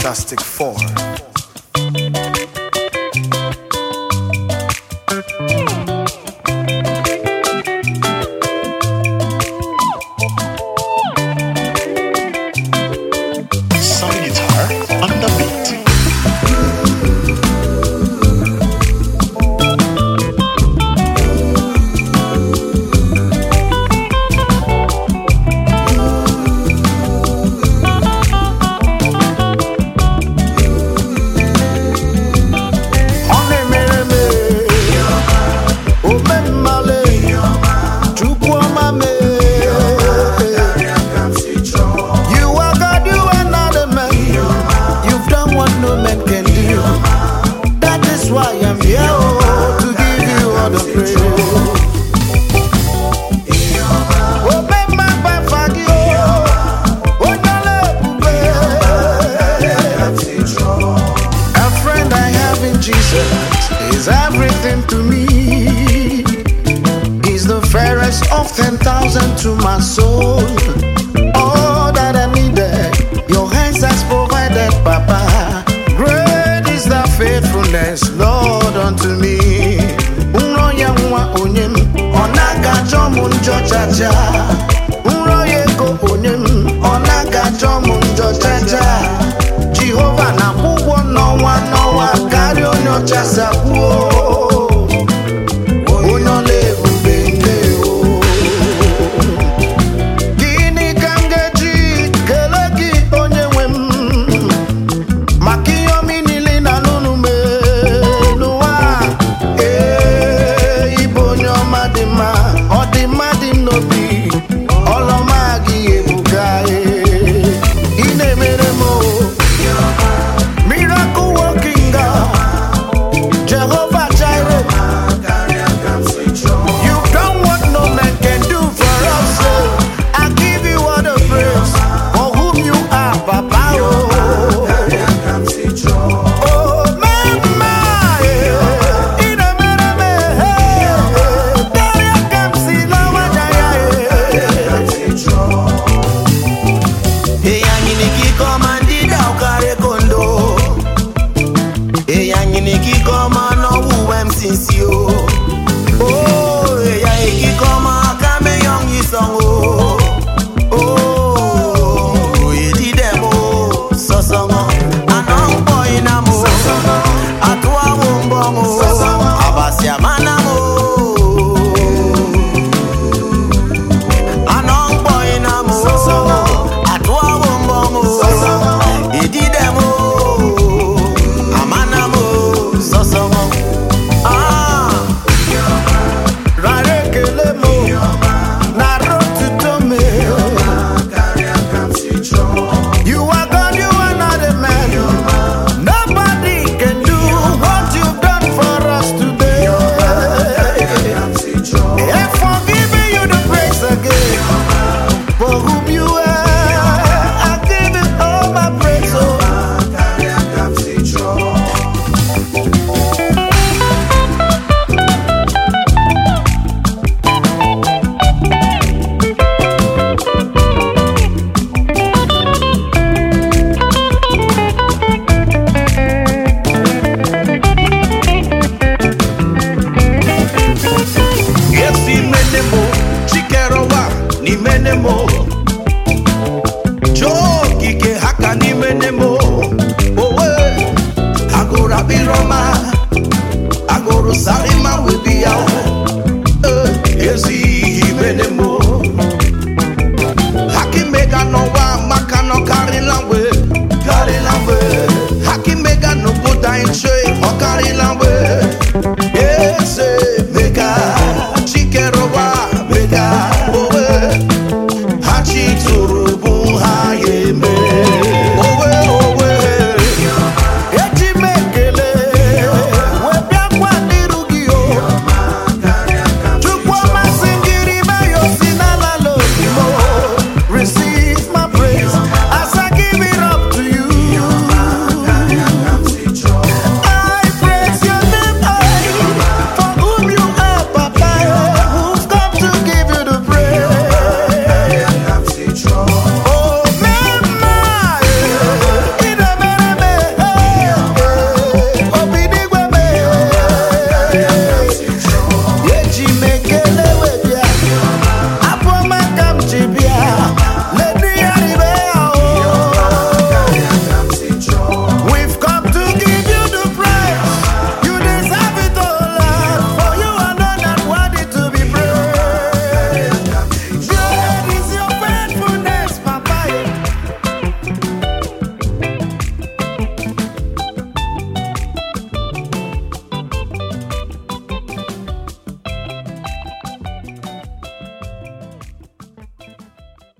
Fantastic Four. Some guitar on the beat. Is everything to me. He's the fairest of 10,000 to my soul. All that I needed, your hands has provided, Papa. Great is the faithfulness, Lord, unto me. Unroya mwa onyem, onaga jomunjo chacha. Unroye go onyem, onaga jomunjo chacha. Jehovah na kuwo nowa kari onyo chasa kuo. Onyo levu bende o. Gini kangeji kelegi onye wem. Makiyo minili na nunume nuwa. Ibo nyo madima, odima dim nobi. Oloma gi ebuka ine meremo. Miracle working God, Jehovah Jireh. You've done what no man can do for us. I give you all the praise for whom you are, Papa. Oh, mama, in a minute, Daria Kamsi Lawajaya. Hey, Yanginiki Komandida Ukare Kondo. Niki koma no uwem sinsio. Oh, ya eki koma kame yong yisongo. Oh, yedi demo sosongo. Anong boy namo. Atwa wombongo. Abasya manamo. Anong boy namo. Atwa wombongo. Yedi demo. Joki haka ni menemo. Owe agora biroma agoro salima.